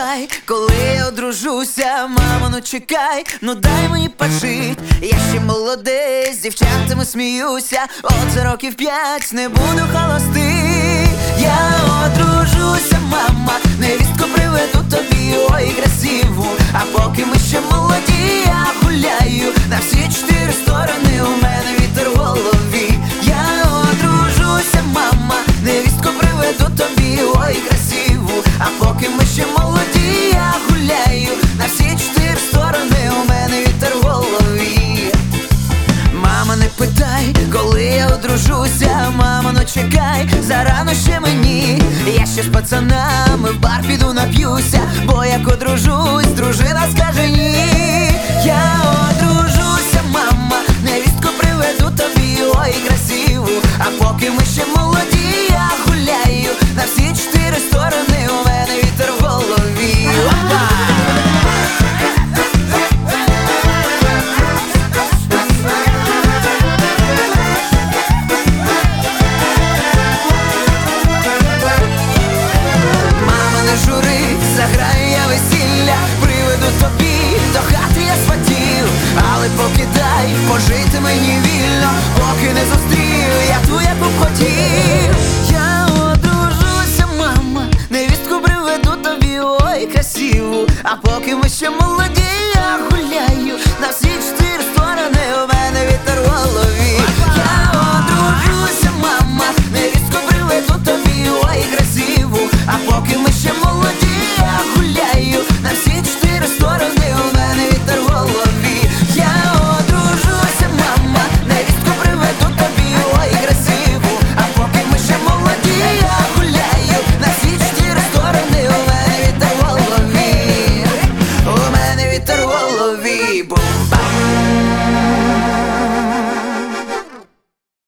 питай, коли я одружуся, мамо, ну чекай, ну дай мені пожить. Я ще молодий, з дівчатами сміюся, от за років 5 не буду холостий. Я одружуся, мама, невістку приведу тобі, ой, красиву. А поки ми ще молоді, я гуляю на всі 4 сторони, у мене вітер в голові. Я одружуся, мама, невістку приведу тобі, ой, красиву. А поки ми ще молоді, я гуляю на всі 4 сторони, у мене вітер в голові. Мама, не питай, коли я одружуся, мамо, ну чекай, зарано ще мені. Я ще з пацанами в бар піду нап'юся, бо як одружусь, дружина скаже ні. Я